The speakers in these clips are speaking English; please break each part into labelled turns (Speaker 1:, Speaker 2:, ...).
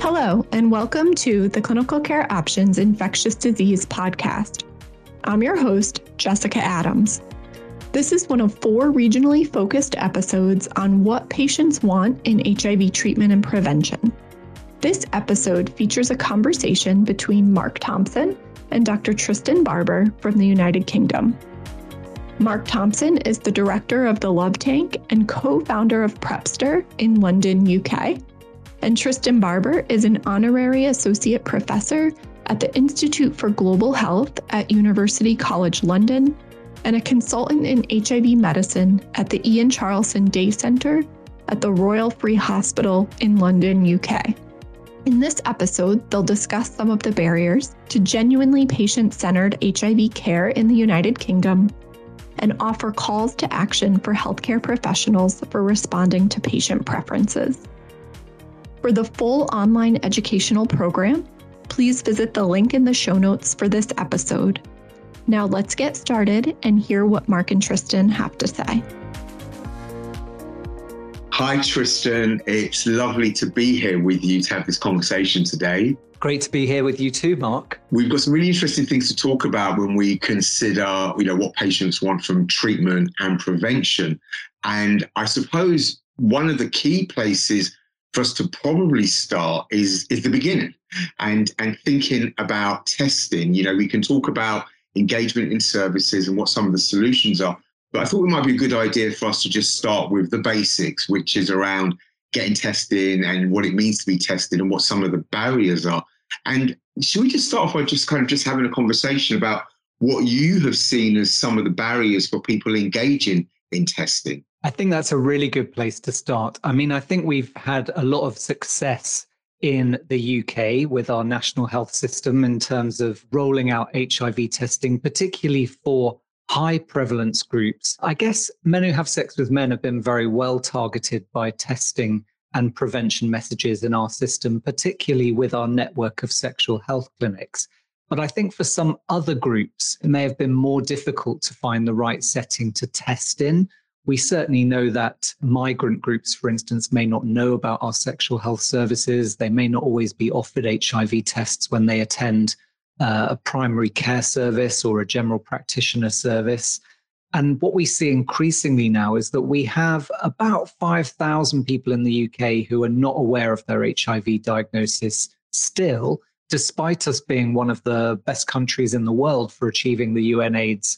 Speaker 1: Hello, and welcome to the Clinical Care Options Infectious Disease Podcast. I'm your host, Jessica Adams. This is one of 4 regionally focused episodes on what patients want in HIV treatment and prevention. This episode features a conversation between Mark Thompson and Dr. Tristan Barber from the United Kingdom. Mark Thompson is the director of the Love Tank and co-founder of Prepster in London, UK. And Tristan Barber is an honorary associate professor at the Institute for Global Health at University College London and a consultant in HIV medicine at the Ian Charleson Day Centre at the Royal Free Hospital in London, UK. In this episode, they'll discuss some of the barriers to genuinely patient-centered HIV care in the United Kingdom and offer calls to action for healthcare professionals for responding to patient preferences. For the full online educational program, please visit the link in the show notes for this episode. Now let's get started and hear what Mark and Tristan have to say.
Speaker 2: Hi, Tristan. It's lovely to be here with you to have this conversation today.
Speaker 3: Great to be here with you too, Mark.
Speaker 2: We've got some really interesting things to talk about when we consider, what patients want from treatment and prevention. And I suppose one of the key places for us to probably start is the beginning and thinking about testing. We can talk about engagement in services and what some of the solutions are, but I thought it might be a good idea for us to just start with the basics, which is around getting tested and what it means to be tested and what some of the barriers are. And should we just start off by just having a conversation about what you have seen as some of the barriers for people engaging in testing?
Speaker 3: I think that's a really good place to start. I think we've had a lot of success in the UK with our national health system in terms of rolling out HIV testing, particularly for high prevalence groups. I guess men who have sex with men have been very well targeted by testing and prevention messages in our system, particularly with our network of sexual health clinics. But I think for some other groups, it may have been more difficult to find the right setting to test in. We certainly know that migrant groups, for instance, may not know about our sexual health services. They may not always be offered HIV tests when they attend a primary care service or a general practitioner service. And what we see increasingly now is that we have about 5,000 people in the UK who are not aware of their HIV diagnosis still, despite us being one of the best countries in the world for achieving the UNAIDS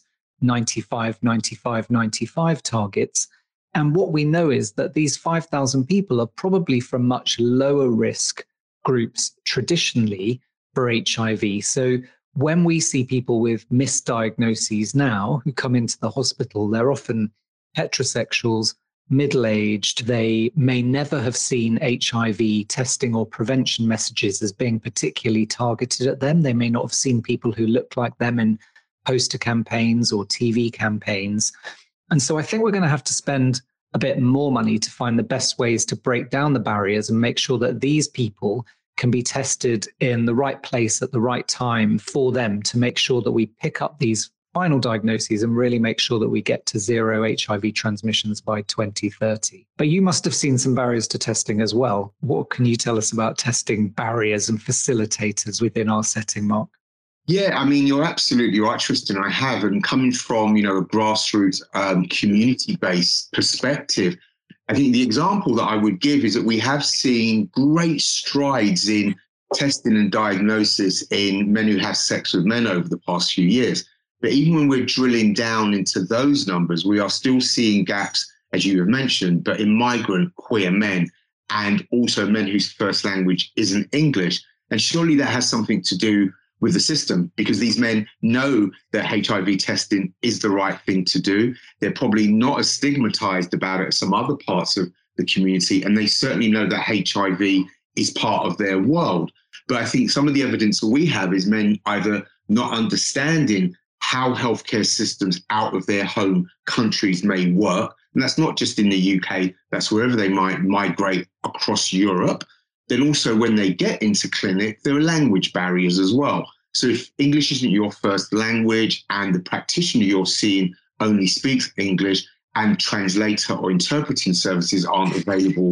Speaker 3: 95, 95, 95 targets. And what we know is that these 5,000 people are probably from much lower risk groups traditionally for HIV. So when we see people with misdiagnoses now who come into the hospital, they're often heterosexuals, middle-aged. They may never have seen HIV testing or prevention messages as being particularly targeted at them. They may not have seen people who look like them in poster campaigns or TV campaigns. And so I think we're going to have to spend a bit more money to find the best ways to break down the barriers and make sure that these people can be tested in the right place at the right time for them, to make sure that we pick up these final diagnoses and really make sure that we get to zero HIV transmissions by 2030. But you must have seen some barriers to testing as well. What can you tell us about testing barriers and facilitators within our setting, Mark?
Speaker 2: Yeah, you're absolutely right, Tristan. I have, and coming from, a grassroots community-based perspective, I think the example that I would give is that we have seen great strides in testing and diagnosis in men who have sex with men over the past few years. But even when we're drilling down into those numbers, we are still seeing gaps, as you have mentioned, but in migrant queer men and also men whose first language isn't English. And surely that has something to do with the system, because these men know that HIV testing is the right thing to do. They're probably not as stigmatized about it as some other parts of the community, and they certainly know that HIV is part of their world. But I think some of the evidence that we have is men either not understanding how healthcare systems out of their home countries may work, and that's not just in the UK, that's wherever they might migrate across Europe. Then also when they get into clinic, there are language barriers as well. So if English isn't your first language and the practitioner you're seeing only speaks English and translator or interpreting services aren't available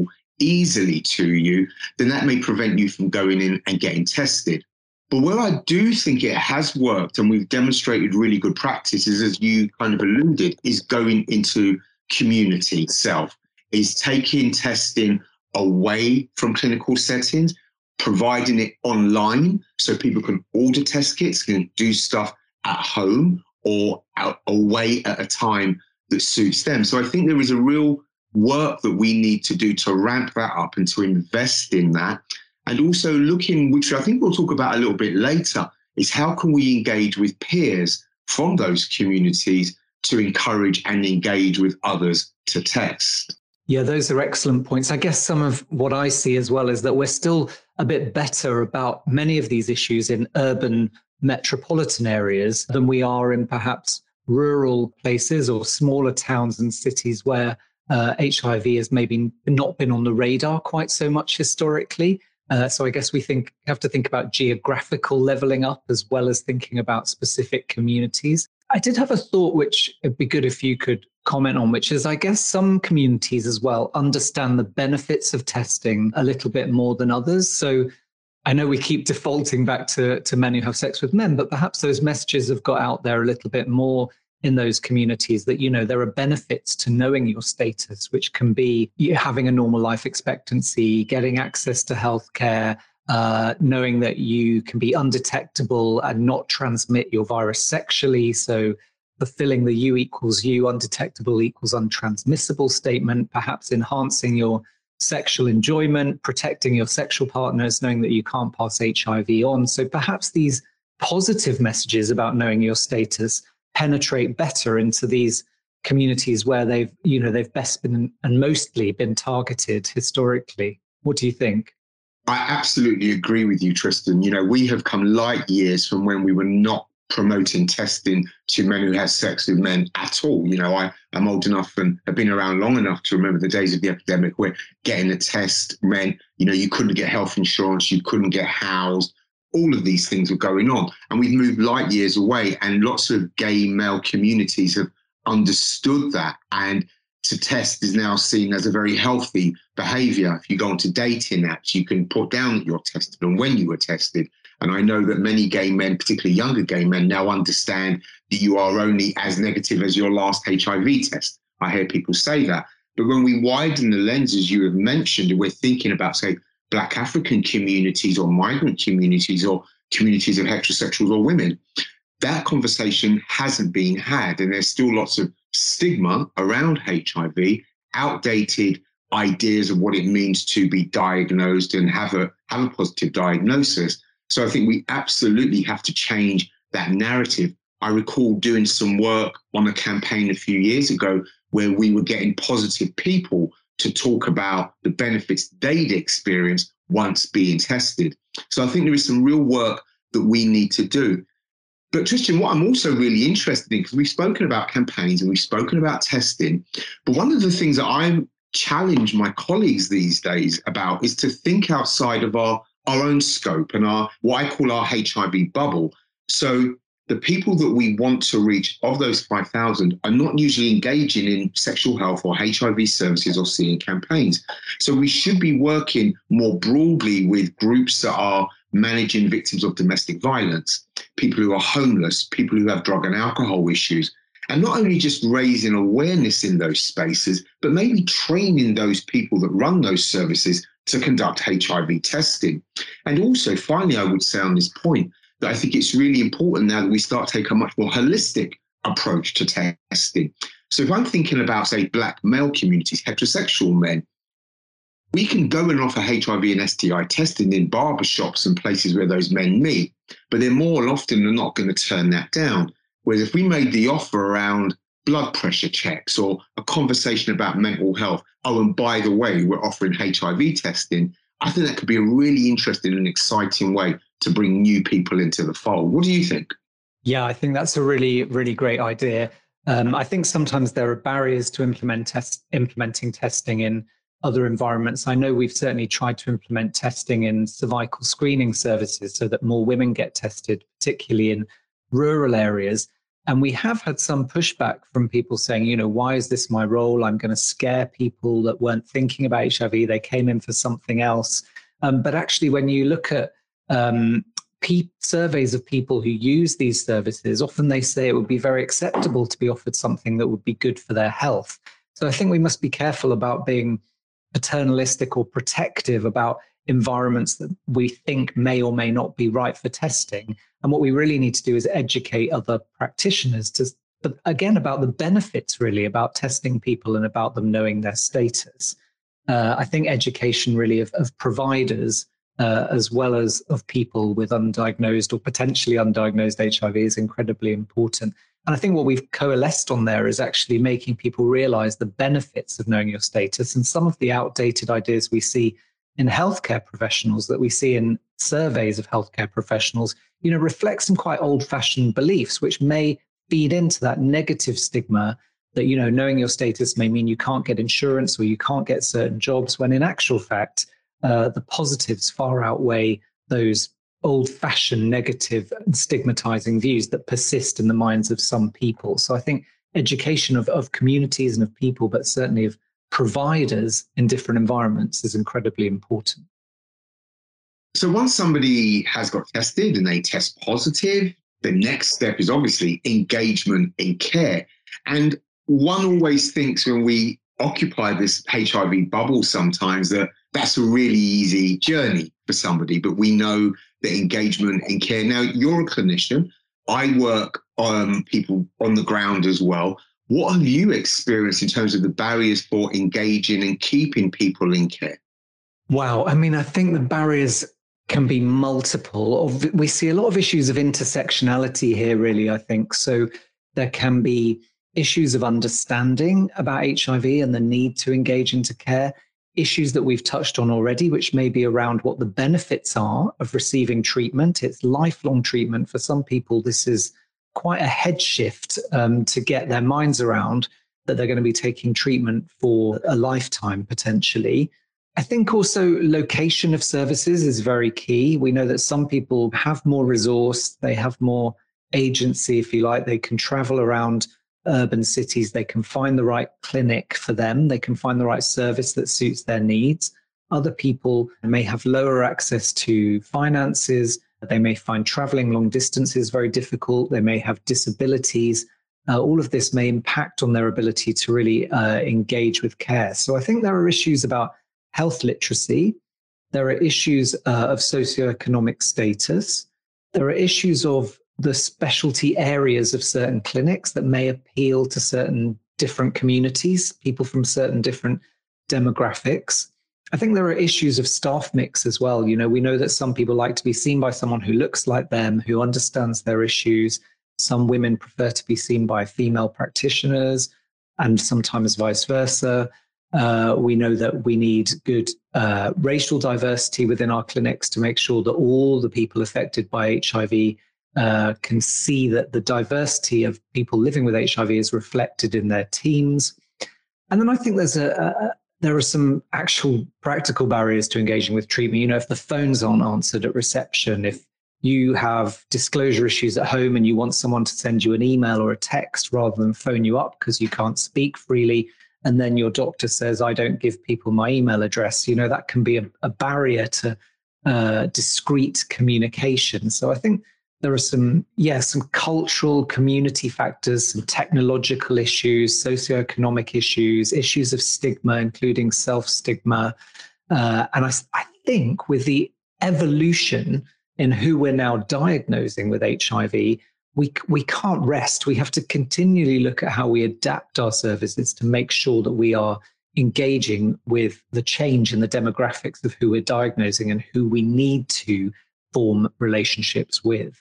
Speaker 2: easily to you, then that may prevent you from going in and getting tested. But where I do think it has worked and we've demonstrated really good practices, as you kind of alluded, is going into community itself, is taking testing away from clinical settings, providing it online so people can order test kits, can do stuff at home or away at a time that suits them. So I think there is a real work that we need to do to ramp that up and to invest in that. And also looking, which I think we'll talk about a little bit later, is how can we engage with peers from those communities to encourage and engage with others to test.
Speaker 3: Yeah, those are excellent points. I guess some of what I see as well is that we're still a bit better about many of these issues in urban metropolitan areas than we are in perhaps rural places or smaller towns and cities where HIV has maybe not been on the radar quite so much historically. So I guess we have to think about geographical leveling up as well as thinking about specific communities. I did have a thought which it'd be good if you could comment on, which is I guess some communities as well understand the benefits of testing a little bit more than others. So I know we keep defaulting back to men who have sex with men, but perhaps those messages have got out there a little bit more in those communities that, you know, there are benefits to knowing your status, which can be having a normal life expectancy, getting access to healthcare, knowing that you can be undetectable and not transmit your virus sexually. So fulfilling the U equals U, undetectable equals untransmissible statement, perhaps enhancing your sexual enjoyment, protecting your sexual partners, knowing that you can't pass HIV on. So perhaps these positive messages about knowing your status penetrate better into these communities where they've best been and mostly been targeted historically. What do you think?
Speaker 2: I absolutely agree with you, Tristan. You know, we have come light years from when we were not promoting testing to men who had sex with men at all. You know, I'm old enough and have been around long enough to remember the days of the epidemic where getting a test meant, you know, you couldn't get health insurance, you couldn't get housed. All of these things were going on. And we've moved light years away, and lots of gay male communities have understood that. And to test is now seen as a very healthy behavior. If you go onto dating apps, you can put down that you're tested and when you were tested. And I know that many gay men, particularly younger gay men, now understand that you are only as negative as your last HIV test. I hear people say that. But when we widen the lens, as you have mentioned, and we're thinking about, say, Black African communities or migrant communities or communities of heterosexuals or women, that conversation hasn't been had. And there's still lots of stigma around HIV, outdated ideas of what it means to be diagnosed and have a positive diagnosis. So I think we absolutely have to change that narrative. I recall doing some work on a campaign a few years ago where we were getting positive people to talk about the benefits they'd experienced once being tested. So I think there is some real work that we need to do. But Tristan, what I'm also really interested in, because we've spoken about campaigns and we've spoken about testing, but one of the things that I challenge my colleagues these days about is to think outside of our own scope and what I call our HIV bubble. So the people that we want to reach of those 5,000 are not usually engaging in sexual health or HIV services or seeing campaigns. So we should be working more broadly with groups that are managing victims of domestic violence, people who are homeless, people who have drug and alcohol issues, and not only just raising awareness in those spaces, but maybe training those people that run those services to conduct HIV testing. And also, finally, I would say on this point, that I think it's really important now that we start to take a much more holistic approach to testing. So if I'm thinking about, say, Black male communities, heterosexual men, we can go and offer HIV and STI testing in barbershops and places where those men meet, but they're more often than not going to turn that down. Whereas if we made the offer around blood pressure checks or a conversation about mental health, oh, and by the way, we're offering HIV testing, I think that could be a really interesting and exciting way to bring new people into the fold. What do you think?
Speaker 3: Yeah, I think that's a really, really great idea. I think sometimes there are barriers to implementing testing in other environments. I know we've certainly tried to implement testing in cervical screening services so that more women get tested, particularly in rural areas. And we have had some pushback from people saying, why is this my role? I'm going to scare people that weren't thinking about HIV. They came in for something else. But actually, when you look at surveys of people who use these services, often they say it would be very acceptable to be offered something that would be good for their health. So I think we must be careful about being paternalistic or protective about environments that we think may or may not be right for testing. And what we really need to do is educate other practitioners but again, about the benefits, really, about testing people and about them knowing their status. I think education really of providers as well as of people with undiagnosed or potentially undiagnosed HIV is incredibly important. And I think what we've coalesced on there is actually making people realize the benefits of knowing your status. And some of the outdated ideas we see in healthcare professionals, that we see in surveys of healthcare professionals, reflect some quite old-fashioned beliefs, which may feed into that negative stigma that, knowing your status may mean you can't get insurance or you can't get certain jobs, when in actual fact, the positives far outweigh those old-fashioned negative and stigmatizing views that persist in the minds of some people. So I think education of communities and of people, but certainly of providers in different environments, is incredibly important.
Speaker 2: So once somebody has got tested and they test positive, the next step is obviously engagement in care. And one always thinks when we occupy this HIV bubble sometimes that that's a really easy journey for somebody, but we know that engagement in care. Now, you're a clinician. I work on people on the ground as well. What have you experienced in terms of the barriers for engaging and keeping people in care?
Speaker 3: Wow. I mean, I think the barriers can be multiple. We see a lot of issues of intersectionality here, really, I think. So there can be issues of understanding about HIV and the need to engage into care, issues that we've touched on already, which may be around what the benefits are of receiving treatment. It's lifelong treatment. For some people, this is quite a head shift to get their minds around that they're going to be taking treatment for a lifetime, potentially. I think also location of services is very key. We know that some people have more resource, they have more agency, if you like. They can travel around urban cities, they can find the right clinic for them, they can find the right service that suits their needs. Other people may have lower access to finances. They may find traveling long distances very difficult. They may have disabilities. All of this may impact on their ability to really engage with care. So I think there are issues about health literacy. There are issues of socioeconomic status. There are issues of the specialty areas of certain clinics that may appeal to certain different communities, people from certain different demographics. I think there are issues of staff mix as well. We know that some people like to be seen by someone who looks like them, who understands their issues. Some women prefer to be seen by female practitioners, and sometimes vice versa. We know that we need good racial diversity within our clinics to make sure that all the people affected by HIV can see that the diversity of people living with HIV is reflected in their teams. And then I think there are some actual practical barriers to engaging with treatment. If the phones aren't answered at reception, if you have disclosure issues at home and you want someone to send you an email or a text rather than phone you up because you can't speak freely, and then your doctor says, I don't give people my email address, that can be a barrier to discreet communication. So I think there are some cultural community factors, some technological issues, socioeconomic issues, issues of stigma, including self-stigma. And I think with the evolution in who we're now diagnosing with HIV, we can't rest. We have to continually look at how we adapt our services to make sure that we are engaging with the change in the demographics of who we're diagnosing and who we need to form relationships with.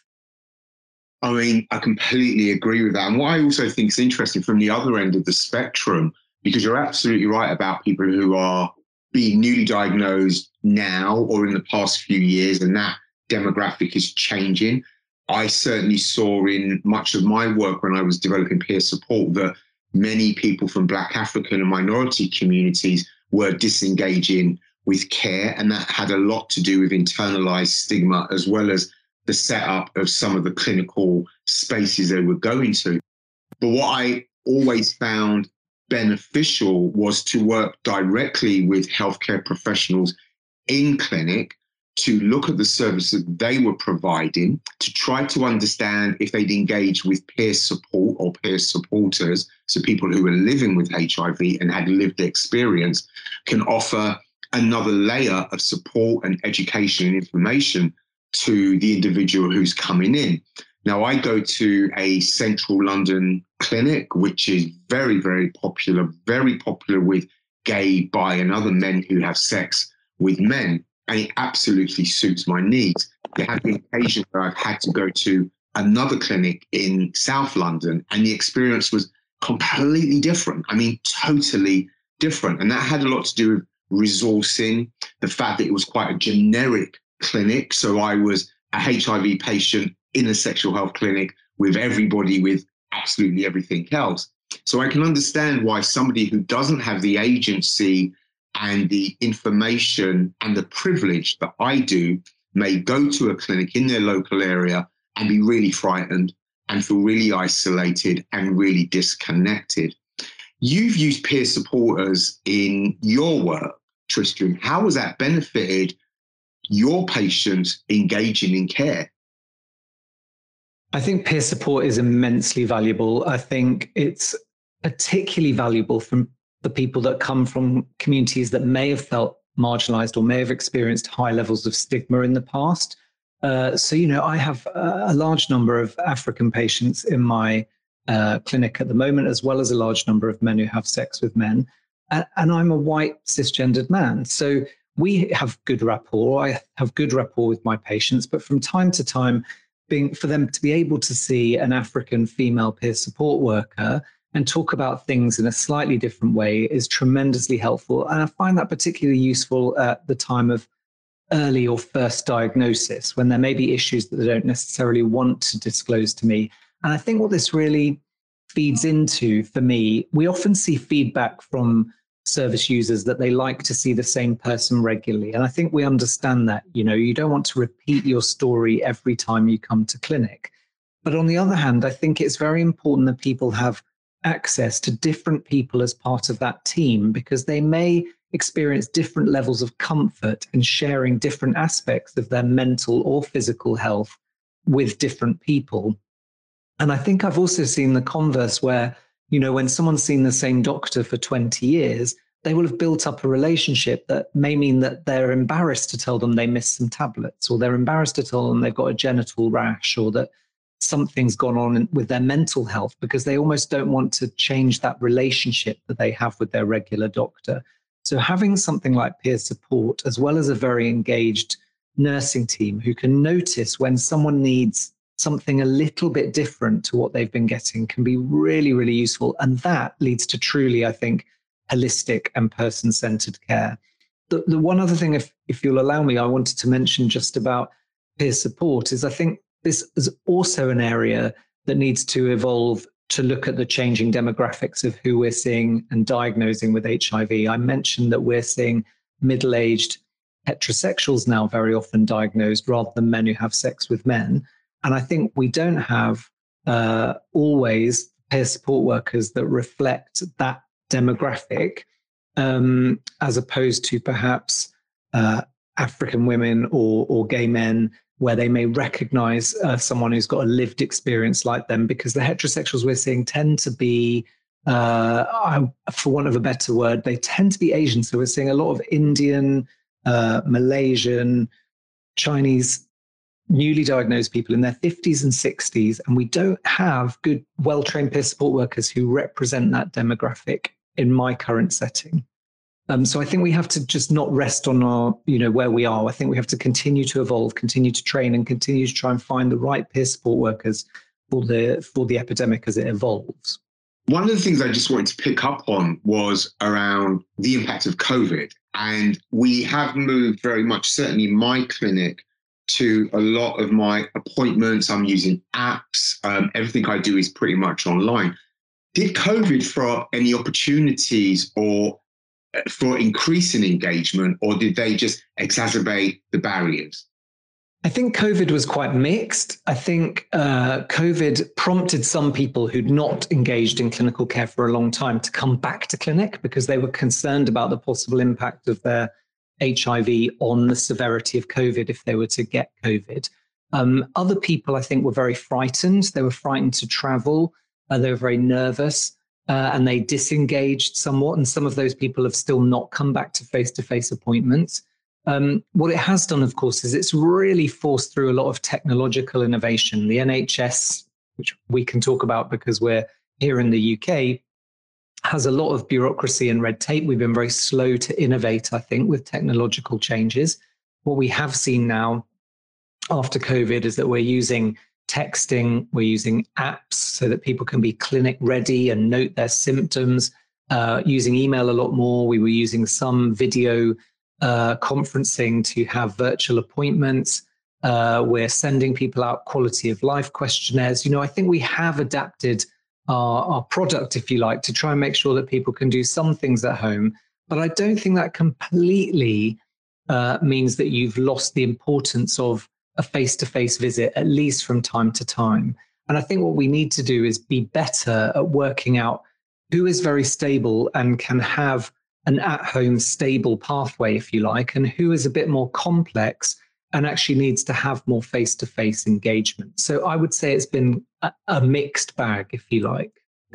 Speaker 2: I mean, I completely agree with that. And what I also think is interesting from the other end of the spectrum, because you're absolutely right about people who are being newly diagnosed now or in the past few years, and that demographic is changing. I certainly saw in much of my work when I was developing peer support that many people from Black, African and minority communities were disengaging with care. And that had a lot to do with internalized stigma, as well as the setup of some of the clinical spaces they were going to. But what I always found beneficial was to work directly with healthcare professionals in clinic to look at the services that they were providing, to try to understand if they'd engage with peer support or peer supporters, so people who were living with HIV and had lived experience can offer another layer of support and education and information to the individual who's coming in. Now, I go to a central London clinic, which is very, very popular with gay, bi, and other men who have sex with men. And it absolutely suits my needs. There have been occasions where I've had to go to another clinic in South London, and the experience was completely different. I mean, totally different. And that had a lot to do with resourcing, the fact that it was quite a generic clinic. So I was a HIV patient in a sexual health clinic with everybody with absolutely everything else. So I can understand why somebody who doesn't have the agency and the information and the privilege that I do may go to a clinic in their local area and be really frightened and feel really isolated and really disconnected. You've used peer supporters in your work, Tristan. How has that benefited your patients engaging in care?
Speaker 3: I think peer support is immensely valuable. I think it's particularly valuable from the people that come from communities that may have felt marginalized or may have experienced high levels of stigma in the past. I have a large number of African patients in my clinic at the moment, as well as a large number of men who have sex with men. And I'm a white cisgendered man. So we have good rapport. I have good rapport with my patients, but from time to time, for them to be able to see an African female peer support worker and talk about things in a slightly different way is tremendously helpful. And I find that particularly useful at the time of early or first diagnosis, when there may be issues that they don't necessarily want to disclose to me. And I think what this really feeds into, for me, we often see feedback from service users that they like to see the same person regularly. And I think we understand that, you don't want to repeat your story every time you come to clinic. But on the other hand, I think it's very important that people have access to different people as part of that team, because they may experience different levels of comfort in sharing different aspects of their mental or physical health with different people. And I think I've also seen the converse where, when someone's seen the same doctor for 20 years, they will have built up a relationship that may mean that they're embarrassed to tell them they missed some tablets, or they're embarrassed to tell them they've got a genital rash, or that something's gone on with their mental health, because they almost don't want to change that relationship that they have with their regular doctor. So having something like peer support, as well as a very engaged nursing team who can notice when someone needs something a little bit different to what they've been getting, can be really, really useful. And that leads to truly, I think, holistic and person-centered care. The one other thing, if you'll allow me, I wanted to mention just about peer support is I think this is also an area that needs to evolve to look at the changing demographics of who we're seeing and diagnosing with HIV. I mentioned that we're seeing middle-aged heterosexuals now very often diagnosed rather than men who have sex with men. And I think we don't have always peer support workers that reflect that demographic, as opposed to perhaps African women or gay men, where they may recognize someone who's got a lived experience like them, because the heterosexuals we're seeing tend to be, for want of a better word, they tend to be Asian. So we're seeing a lot of Indian, Malaysian, Chinese, newly diagnosed people in their 50s and 60s, and we don't have good, well-trained peer support workers who represent that demographic in my current setting. So I think we have to just not rest on our, where we are. I think we have to continue to evolve, continue to train, and continue to try and find the right peer support workers for the epidemic as it evolves.
Speaker 2: One of the things I just wanted to pick up on was around the impact of COVID. And we have moved very much, certainly in my clinic, to a lot of my appointments. I'm using apps. Everything I do is pretty much online. Did COVID throw any opportunities or for increasing engagement, or did they just exacerbate the barriers?
Speaker 3: I think COVID was quite mixed. I think COVID prompted some people who'd not engaged in clinical care for a long time to come back to clinic because they were concerned about the possible impact of their HIV on the severity of COVID if they were to get COVID. Other people, I think, were very frightened. They were frightened to travel. They were very nervous and they disengaged somewhat. And some of those people have still not come back to face-to-face appointments. What it has done, of course, is it's really forced through a lot of technological innovation. The NHS, which we can talk about because we're here in the UK, has a lot of bureaucracy and red tape. We've been very slow to innovate, I think, with technological changes. What we have seen now after COVID is that we're using texting, we're using apps so that people can be clinic ready and note their symptoms, using email a lot more. We were using some video conferencing to have virtual appointments. We're sending people out quality of life questionnaires. I think we have adapted our product, if you like, to try and make sure that people can do some things at home. But I don't think that completely means that you've lost the importance of a face-to-face visit, at least from time to time. And I think what we need to do is be better at working out who is very stable and can have an at-home stable pathway, if you like, and who is a bit more complex and actually needs to have more face-to-face engagement. So I would say it's been a mixed bag, if you like.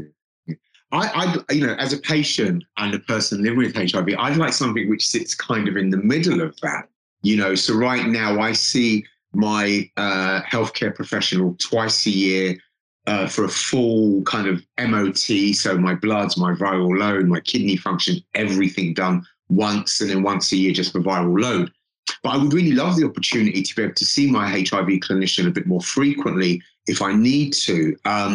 Speaker 2: I as a patient and a person living with HIV, I'd like something which sits kind of in the middle of that. So right now I see my healthcare professional twice a year for a full kind of MOT. So my bloods, my viral load, my kidney function, everything done once, and then once a year just for viral load. But I would really love the opportunity to be able to see my HIV clinician a bit more frequently if I need to.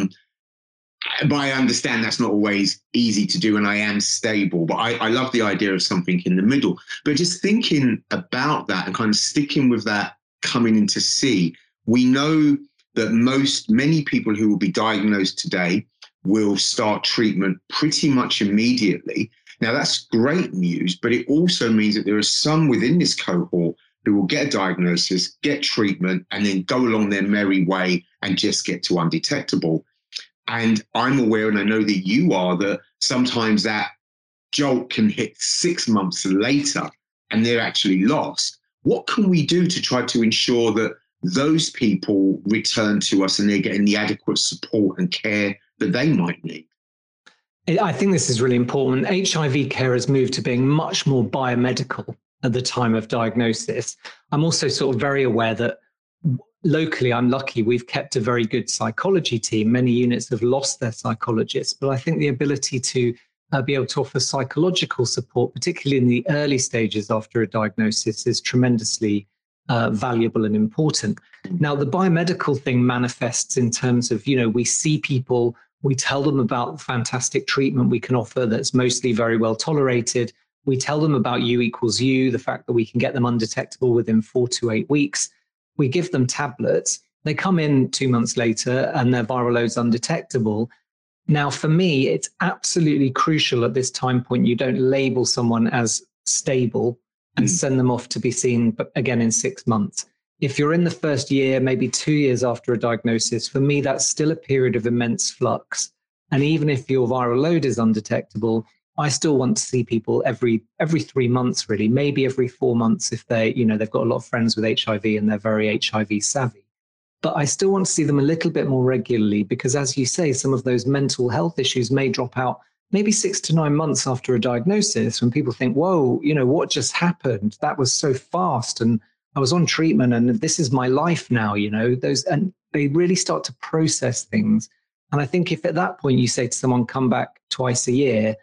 Speaker 2: But I understand that's not always easy to do, and I am stable. But I love the idea of something in the middle. But just thinking about that and kind of sticking with that coming into C, we know that many people who will be diagnosed today will start treatment pretty much immediately. Now, that's great news, but it also means that there are some within this cohort who will get a diagnosis, get treatment, and then go along their merry way and just get to undetectable. And I'm aware, and I know that you are, that sometimes that jolt can hit 6 months later and they're actually lost. What can we do to try to ensure that those people return to us and they're getting the adequate support and care that they might need?
Speaker 3: I think this is really important. HIV care has moved to being much more biomedical at the time of diagnosis. I'm also sort of very aware that locally, I'm lucky, we've kept a very good psychology team. Many units have lost their psychologists, but I think the ability to be able to offer psychological support, particularly in the early stages after a diagnosis, is tremendously valuable and important. Now, the biomedical thing manifests in terms of, we see people, we tell them about the fantastic treatment we can offer that's mostly very well tolerated. We tell them about U equals U, the fact that we can get them undetectable within 4 to 8 weeks. We give them tablets. They come in 2 months later and their viral load's undetectable. Now, for me, it's absolutely crucial at this time point you don't label someone as stable and send them off to be seen again in 6 months. If you're in the first year, maybe 2 years after a diagnosis, for me, that's still a period of immense flux. And even if your viral load is undetectable, I still want to see people every 3 months, really, maybe every 4 months if they've got a lot of friends with HIV and they're very HIV savvy. But I still want to see them a little bit more regularly because, as you say, some of those mental health issues may drop out maybe 6 to 9 months after a diagnosis when people think, whoa, what just happened? That was so fast. And I was on treatment and this is my life now, and they really start to process things. And I think if at that point you say to someone, come back twice a year,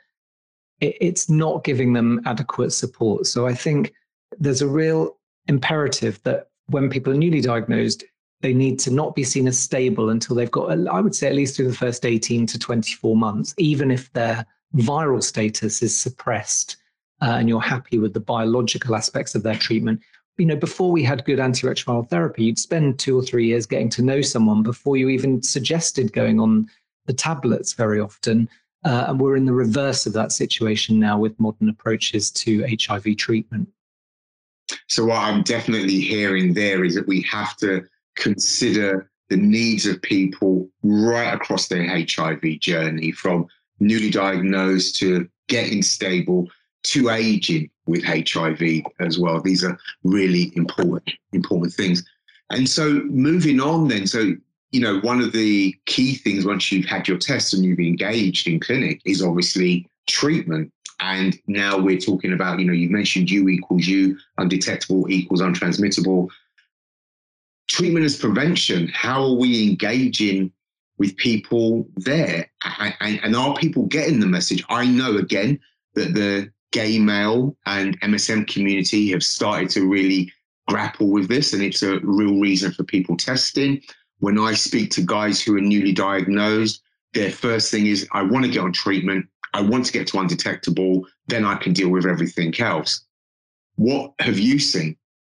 Speaker 3: it's not giving them adequate support. So I think there's a real imperative that when people are newly diagnosed, they need to not be seen as stable until they've got, I would say, at least through the first 18 to 24 months, even if their viral status is suppressed and you're happy with the biological aspects of their treatment. Before we had good antiretroviral therapy, you'd spend 2 or 3 years getting to know someone before you even suggested going on the tablets very often. And we're in the reverse of that situation now with modern approaches to HIV treatment.
Speaker 2: So what I'm definitely hearing there is that we have to consider the needs of people right across their HIV journey, from newly diagnosed to getting stable to aging with HIV as well. These are really important things. And so moving on then, so, one of the key things once you've had your test and you've engaged in clinic is obviously treatment. And now we're talking about, you mentioned U equals U, undetectable equals untransmittable. Treatment as prevention, how are we engaging with people there? And are people getting the message? I know, again, that the gay male and MSM community have started to really grapple with this, and it's a real reason for people testing. When I speak to guys who are newly diagnosed, their first thing is, I want to get on treatment. I want to get to undetectable. Then I can deal with everything else. What have you seen?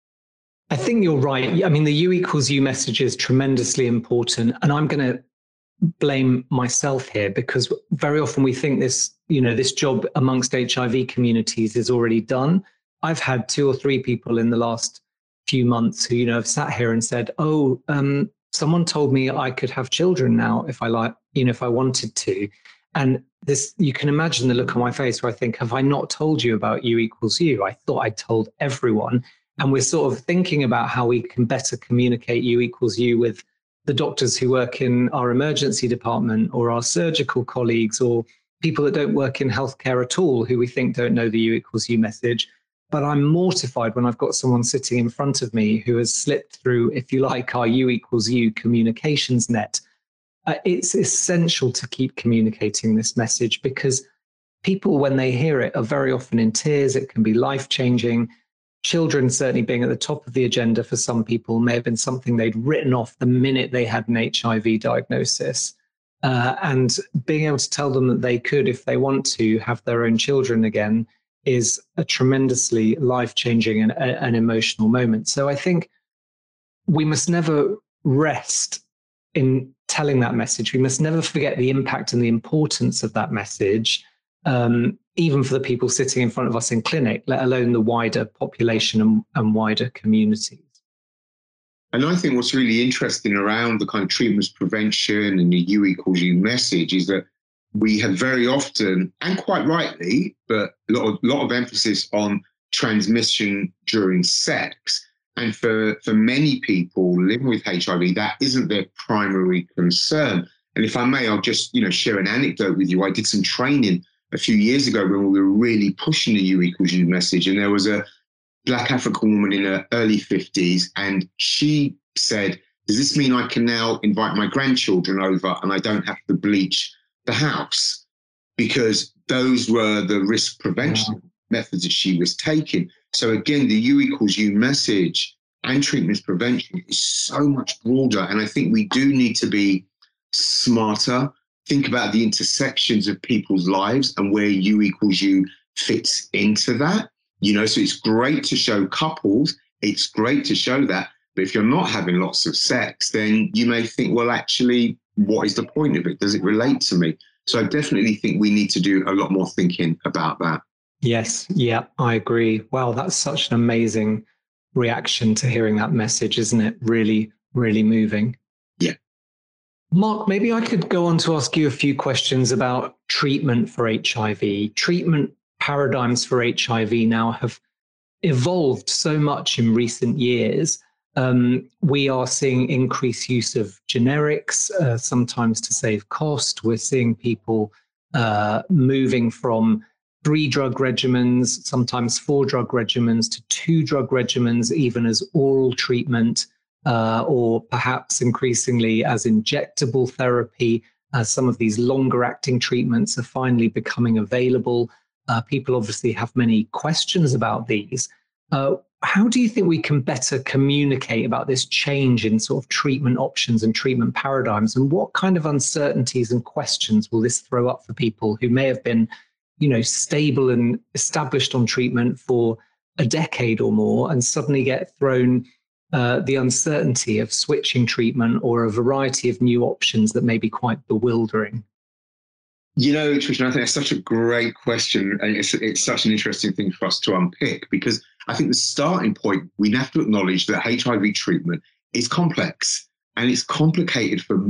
Speaker 3: I think you're right. I mean, the U equals U message is tremendously important. And I'm going to blame myself here, because very often we think this job amongst HIV communities is already done. I've had 2 or 3 people in the last few months who, have sat here and said, someone told me I could have children now if I wanted to. And this, you can imagine the look on my face where I think, have I not told you about U equals U? I thought I told everyone. And we're sort of thinking about how we can better communicate U equals U with the doctors who work in our emergency department, or our surgical colleagues, or people that don't work in healthcare at all, who we think don't know the U equals U message. But I'm mortified when I've got someone sitting in front of me who has slipped through, if you like, our U equals U communications net. It's essential to keep communicating this message, because people, when they hear it, are very often in tears. It can be life-changing. Children certainly being at the top of the agenda for some people may have been something they'd written off the minute they had an HIV diagnosis. And being able to tell them that they could, if they want to, have their own children again is a tremendously life-changing and an emotional moment. So I think we must never rest in telling that message. We must never forget the impact and the importance of that message, even for the people sitting in front of us in clinic, let alone the wider population and wider communities.
Speaker 2: And I think what's really interesting around the kind of treatments prevention and the U equals U message is that we have very often, and quite rightly, but a lot of emphasis on transmission during sex. And for many people living with HIV, that isn't their primary concern. And if I may, I'll just share an anecdote with you. I did some training a few years ago when we were really pushing the U equals U message, and there was a Black African woman in her early 50s, and she said, does this mean I can now invite my grandchildren over and I don't have to bleach the house? Because those were the risk prevention methods that she was taking. So again, the U equals U message and treatments prevention is so much broader. And I think we do need to be smarter, think about the intersections of people's lives and where U equals U fits into that. So it's great to show couples, it's great to show that. But if you're not having lots of sex, then you may think, well, actually, what is the point of it? Does it relate to me? So I definitely think we need to do a lot more thinking about that.
Speaker 3: Yes. Yeah, I agree. Wow, that's such an amazing reaction to hearing that message, isn't it? Really, really moving.
Speaker 2: Yeah.
Speaker 3: Mark, maybe I could go on to ask you a few questions about treatment for HIV. Treatment paradigms for HIV now have evolved so much in recent years. We are seeing increased use of generics, sometimes to save cost. We're seeing people moving from 3 drug regimens, sometimes 4 drug regimens, to 2 drug regimens, even as oral treatment, or perhaps increasingly as injectable therapy, as some of these longer acting treatments are finally becoming available. People obviously have many questions about these. How do you think we can better communicate about this change in sort of treatment options and treatment paradigms? And what kind of uncertainties and questions will this throw up for people who may have been, stable and established on treatment for a decade or more, and suddenly get thrown the uncertainty of switching treatment or a variety of new options that may be quite bewildering?
Speaker 2: Tristan, I think that's such a great question. And it's such an interesting thing for us to unpick, because I think the starting point, we have to acknowledge that HIV treatment is complex, and it's complicated for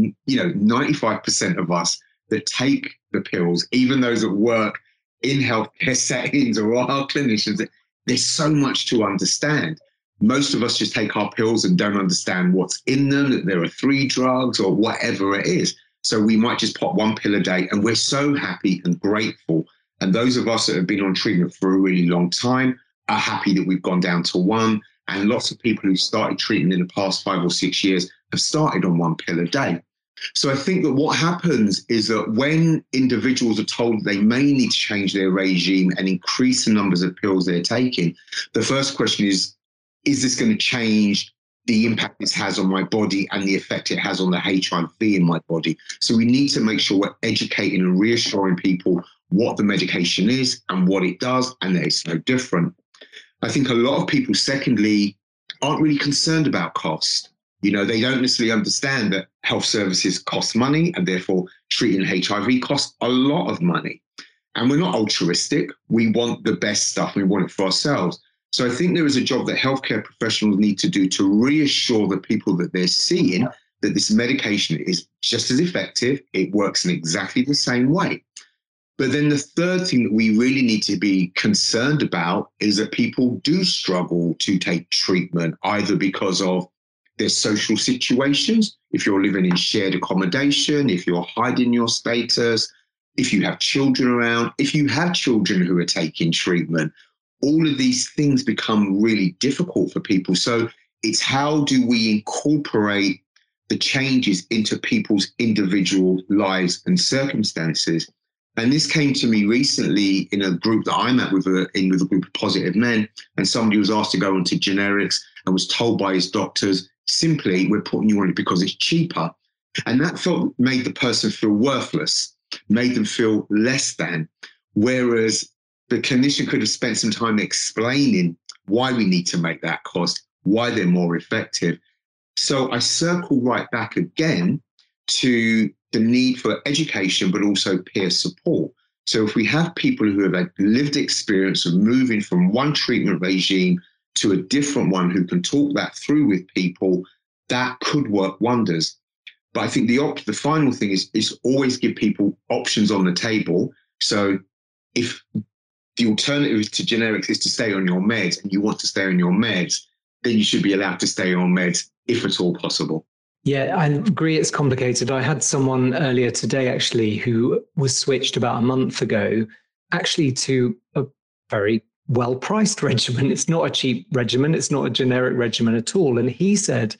Speaker 2: 95% of us that take the pills, even those that work in healthcare settings or are clinicians. There's so much to understand. Most of us just take our pills and don't understand what's in them, that there are 3 drugs or whatever it is. So we might just pop 1 pill a day, and we're so happy and grateful. And those of us that have been on treatment for a really long time are happy that we've gone down to 1. And lots of people who started treatment in the past 5 or 6 years have started on 1 pill a day. So I think that what happens is that when individuals are told they may need to change their regime and increase the numbers of pills they're taking, the first question is this going to change the impact this has on my body and the effect it has on the HIV in my body? So we need to make sure we're educating and reassuring people what the medication is and what it does, and that it's no different. I think a lot of people, secondly, aren't really concerned about cost. They don't necessarily understand that health services cost money, and therefore treating HIV costs a lot of money. And we're not altruistic. We want the best stuff. We want it for ourselves. So I think there is a job that healthcare professionals need to do to reassure the people that they're seeing that this medication is just as effective. It works in exactly the same way. But then the third thing that we really need to be concerned about is that people do struggle to take treatment, either because of their social situations, if you're living in shared accommodation, if you're hiding your status, if you have children around, if you have children who are taking treatment. All of these things become really difficult for people. So it's how do we incorporate the changes into people's individual lives and circumstances? And this came to me recently in a group that I'm at with a group of positive men, and somebody was asked to go onto generics and was told by his doctors, simply, we're putting you on it because it's cheaper. And that made the person feel worthless, made them feel less than, whereas the clinician could have spent some time explaining why we need to make that cost, why they're more effective. So I circle right back again to the need for education, but also peer support. So if we have people who have had lived experience of moving from one treatment regime to a different one, who can talk that through with people, that could work wonders. But I think the final thing is always give people options on the table. So if the alternative to generics is to stay on your meds and you want to stay on your meds, then you should be allowed to stay on meds if at all possible.
Speaker 3: Yeah, I agree it's complicated. I had someone earlier today, actually, who was switched about a month ago, actually to a very well-priced regimen. It's not a cheap regimen. It's not a generic regimen at all. And he said,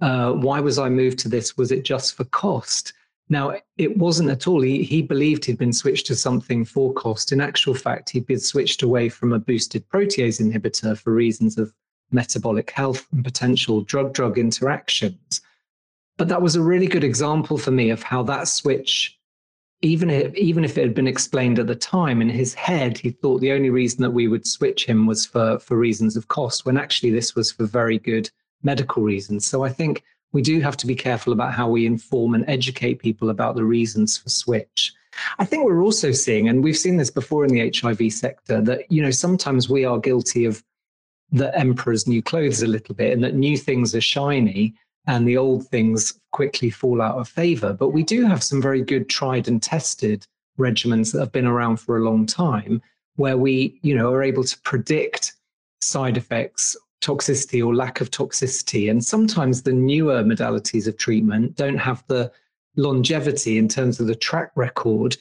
Speaker 3: why was I moved to this? Was it just for cost? Now, it wasn't at all. He believed he'd been switched to something for cost. In actual fact, he'd been switched away from a boosted protease inhibitor for reasons of metabolic health and potential drug-drug interactions. But that was a really good example for me of how that switch, even if it had been explained at the time, in his head, he thought the only reason that we would switch him was for reasons of cost, when actually this was for very good medical reasons. So I think we do have to be careful about how we inform and educate people about the reasons for switch. I think we're also seeing, and we've seen this before in the HIV sector, that, sometimes we are guilty of the emperor's new clothes a little bit, and that new things are shiny and the old things quickly fall out of favor. But we do have some very good tried and tested regimens that have been around for a long time, where we, are able to predict side effects, toxicity or lack of toxicity. And sometimes the newer modalities of treatment don't have the longevity in terms of the track record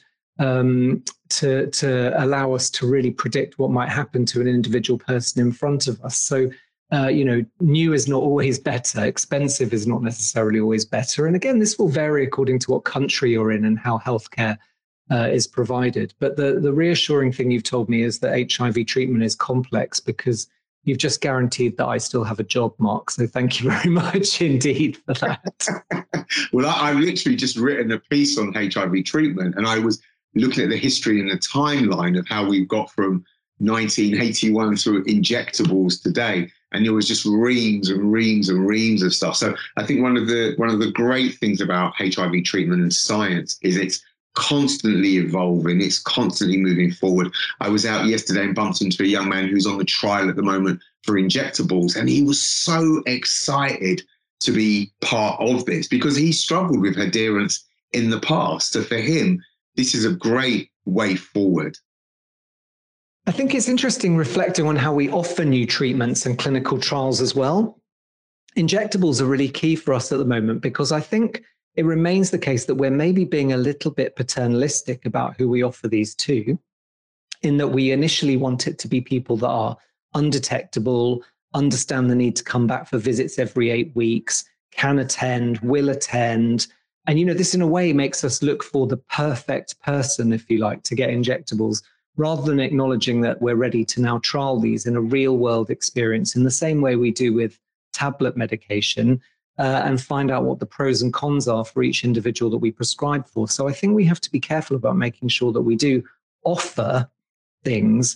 Speaker 3: to allow us to really predict what might happen to an individual person in front of us. So, new is not always better. Expensive is not necessarily always better. And again, this will vary according to what country you're in and how healthcare is provided. But the reassuring thing you've told me is that HIV treatment is complex, because you've just guaranteed that I still have a job, Mark. So thank you very much indeed for that.
Speaker 2: Well, I've literally just written a piece on HIV treatment, and I was looking at the history and the timeline of how we've got from 1981 through injectables today. And there was just reams and reams and reams of stuff. So I think one of the great things about HIV treatment and science is it's constantly evolving. It's constantly moving forward. I was out yesterday and bumped into a young man who's on the trial at the moment for injectables. And he was so excited to be part of this because he struggled with adherence in the past. So for him, this is a great way forward.
Speaker 3: I think it's interesting reflecting on how we offer new treatments and clinical trials as well. Injectables are really key for us at the moment because I think it remains the case that we're maybe being a little bit paternalistic about who we offer these to, in that we initially want it to be people that are undetectable, understand the need to come back for visits every 8 weeks, can attend, will attend. And, this in a way makes us look for the perfect person, if you like, to get injectables, rather than acknowledging that we're ready to now trial these in a real world experience in the same way we do with tablet medication and find out what the pros and cons are for each individual that we prescribe for. So I think we have to be careful about making sure that we do offer things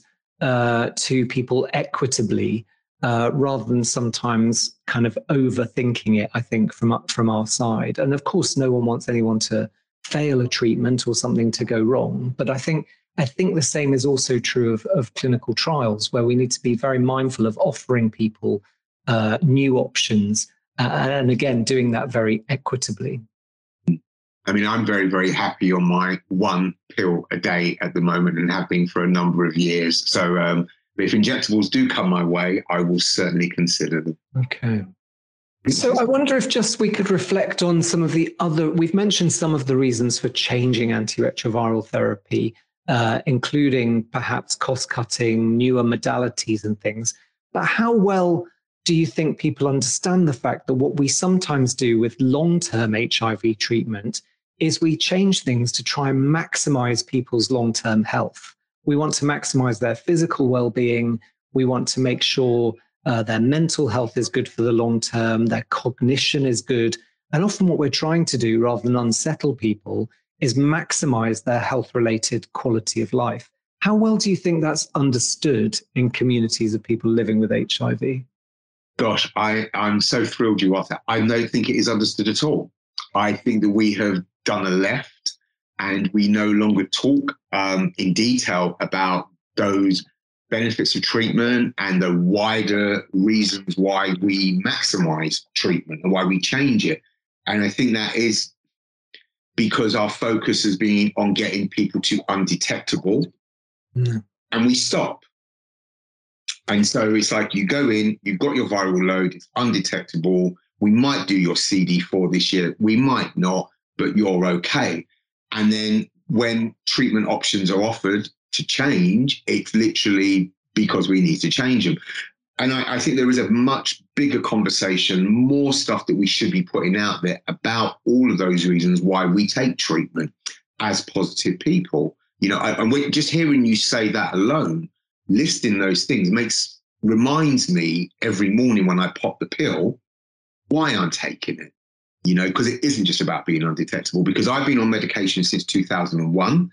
Speaker 3: to people equitably rather than sometimes kind of overthinking it, I think, from our side. And of course, no one wants anyone to fail a treatment or something to go wrong. But I think the same is also true of clinical trials, where we need to be very mindful of offering people new options and again, doing that very equitably.
Speaker 2: I mean, I'm very, very happy on my 1 pill a day at the moment and have been for a number of years. So if injectables do come my way, I will certainly consider them.
Speaker 3: Okay. So I wonder if just we could reflect on some of the other, we've mentioned some of the reasons for changing antiretroviral therapy, including perhaps cost cutting, newer modalities and things. But how well do you think people understand the fact that what we sometimes do with long-term HIV treatment is we change things to try and maximize people's long-term health? We want to maximize their physical well-being. We want to make sure their mental health is good for the long term, their cognition is good. And often what we're trying to do, rather than unsettle people, is maximize their health-related quality of life. How well do you think that's understood in communities of people living with HIV?
Speaker 2: Gosh, I'm so thrilled you asked that. I don't think it is understood at all. I think that we have done a left and we no longer talk in detail about those benefits of treatment and the wider reasons why we maximize treatment and why we change it. And I think that is because our focus has been on getting people to undetectable and we stop. And so it's like you go in, you've got your viral load, it's undetectable. We might do your CD4 this year. We might not, but you're okay. And then when treatment options are offered to change, it's literally because we need to change them. And I think there is a much bigger conversation, more stuff that we should be putting out there about all of those reasons why we take treatment as positive people. And just hearing you say that alone, listing those things reminds me every morning when I pop the pill why I'm taking it, because it isn't just about being undetectable, because I've been on medication since 2001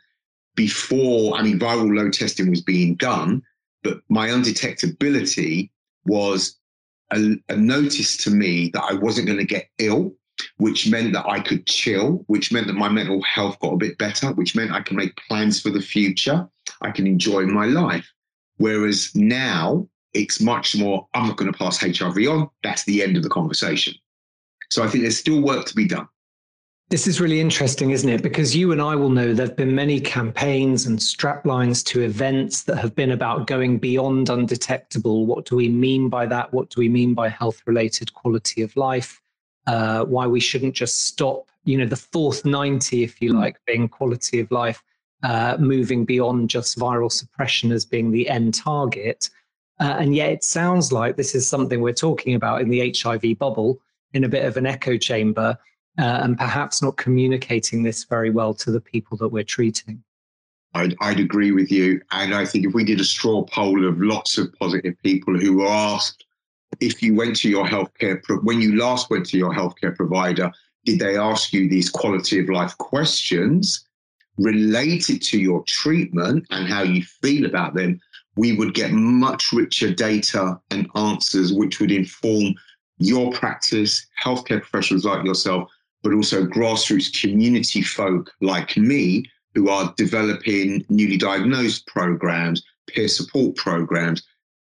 Speaker 2: viral load testing was being done, but my undetectability was a notice to me that I wasn't going to get ill, which meant that I could chill, which meant that my mental health got a bit better, which meant I can make plans for the future. I can enjoy my life. Whereas now it's much more, I'm not going to pass HIV on. That's the end of the conversation. So I think there's still work to be done.
Speaker 3: This is really interesting, isn't it? Because you and I will know there have been many campaigns and straplines to events that have been about going beyond undetectable. What do we mean by that? What do we mean by health-related quality of life? Why we shouldn't just stop, the fourth 90, if you like, being quality of life. Moving beyond just viral suppression as being the end target. And yet it sounds like this is something we're talking about in the HIV bubble, in a bit of an echo chamber, and perhaps not communicating this very well to the people that we're treating.
Speaker 2: I'd agree with you. And I think if we did a straw poll of lots of positive people who were asked if you went to your healthcare, when you last went to your healthcare provider, did they ask you these quality of life questions related to your treatment and how you feel about them, we would get much richer data and answers which would inform your practice, healthcare professionals like yourself, but also grassroots community folk like me who are developing newly diagnosed programs, peer support programs.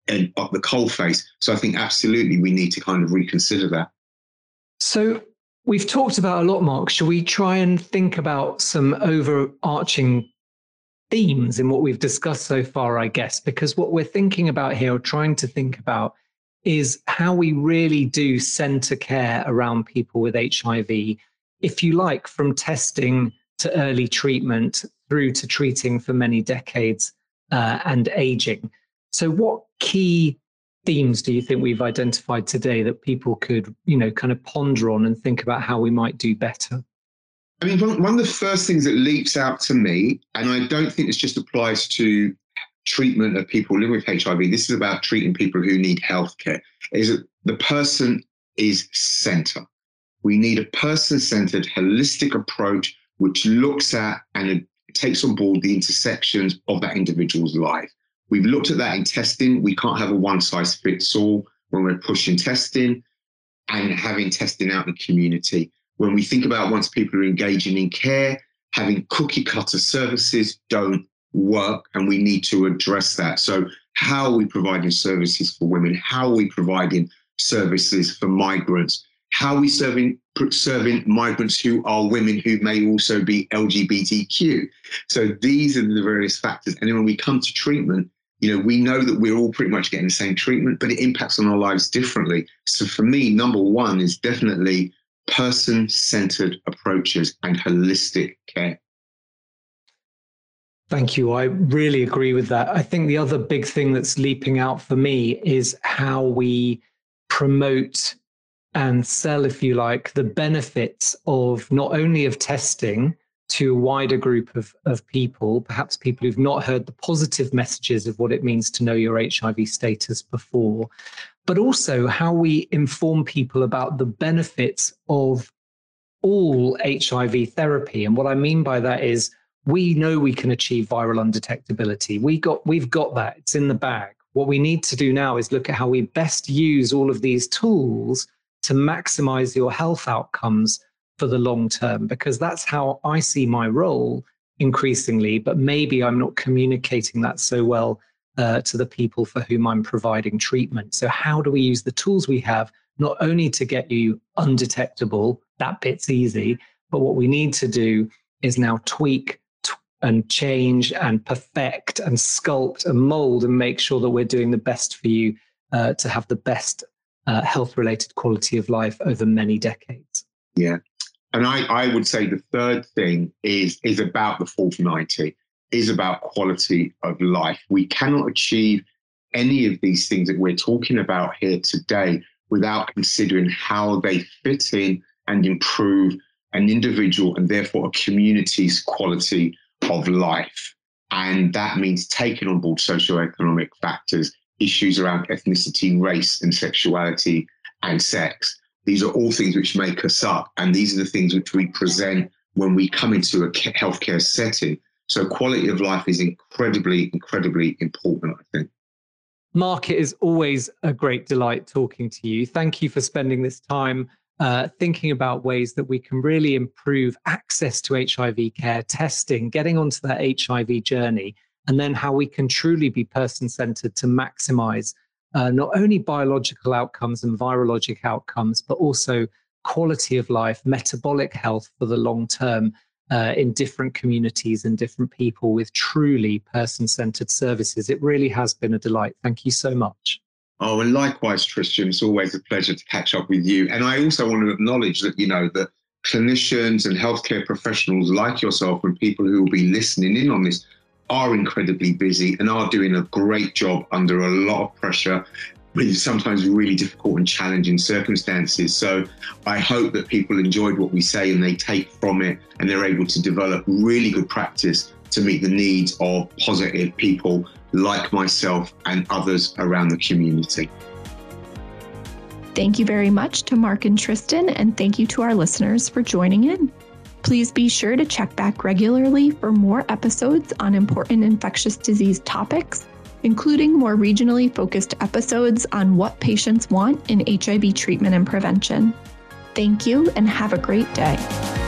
Speaker 2: at the coalface. So I think absolutely we need to kind of reconsider that.
Speaker 3: So we've talked about a lot, Mark. Shall we try and think about some overarching themes in what we've discussed so far, I guess? Because what we're thinking about here, or trying to think about, is how we really do center care around people with HIV, if you like, from testing to early treatment through to treating for many decades and aging. So what key themes do you think we've identified today that people could, kind of ponder on and think about how we might do better?
Speaker 2: I mean, one of the first things that leaps out to me, and I don't think this just applies to treatment of people living with HIV, this is about treating people who need healthcare, is that the person is center. We need a person-centered, holistic approach which looks at and takes on board the intersections of that individual's life. We've looked at that in testing. We can't have a one-size-fits-all when we're pushing testing and having testing out in the community. When we think about once people are engaging in care, having cookie-cutter services don't work, and we need to address that. So how are we providing services for women? How are we providing services for migrants? How are we serving migrants who are women who may also be LGBTQ? So these are the various factors. And then when we come to treatment, we know that we're all pretty much getting the same treatment, but it impacts on our lives differently. So for me, number one is definitely person-centered approaches and holistic care.
Speaker 3: Thank you. I really agree with that. I think the other big thing that's leaping out for me is how we promote and sell, if you like, the benefits of not only of testing to a wider group of people, perhaps people who've not heard the positive messages of what it means to know your HIV status before, but also how we inform people about the benefits of all HIV therapy. And what I mean by that is, we know we can achieve viral undetectability. We've got that. It's in the bag. What we need to do now is look at how we best use all of these tools to maximize your health outcomes for the long term, because that's how I see my role increasingly, but maybe I'm not communicating that so well to the people for whom I'm providing treatment. So how do we use the tools we have, not only to get you undetectable, that bit's easy, but what we need to do is now tweak and change and perfect and sculpt and mold and make sure that we're doing the best for you to have the best health-related quality of life over many decades.
Speaker 2: Yeah. And I would say the third thing is about the 40-90, is about quality of life. We cannot achieve any of these things that we're talking about here today without considering how they fit in and improve an individual and therefore a community's quality of life. And that means taking on board socioeconomic factors, issues around ethnicity, race and sexuality and sex. These are all things which make us up. And these are the things which we present when we come into a healthcare setting. So quality of life is incredibly, incredibly important, I think.
Speaker 3: Mark, it is always a great delight talking to you. Thank you for spending this time thinking about ways that we can really improve access to HIV care, testing, getting onto that HIV journey, and then how we can truly be person-centered to maximize not only biological outcomes and virologic outcomes, but also quality of life, metabolic health for the long term in different communities and different people with truly person-centered services. It really has been a delight. Thank you so much.
Speaker 2: Oh, and likewise, Tristan, it's always a pleasure to catch up with you. And I also want to acknowledge that, that clinicians and healthcare professionals like yourself and people who will be listening in on this are incredibly busy and are doing a great job under a lot of pressure with sometimes really difficult and challenging circumstances. So I hope that people enjoyed what we say and they take from it and they're able to develop really good practice to meet the needs of positive people like myself and others around the community.
Speaker 1: Thank you very much to Mark and Tristan, and thank you to our listeners for joining in. Please be sure to check back regularly for more episodes on important infectious disease topics, including more regionally focused episodes on what patients want in HIV treatment and prevention. Thank you and have a great day.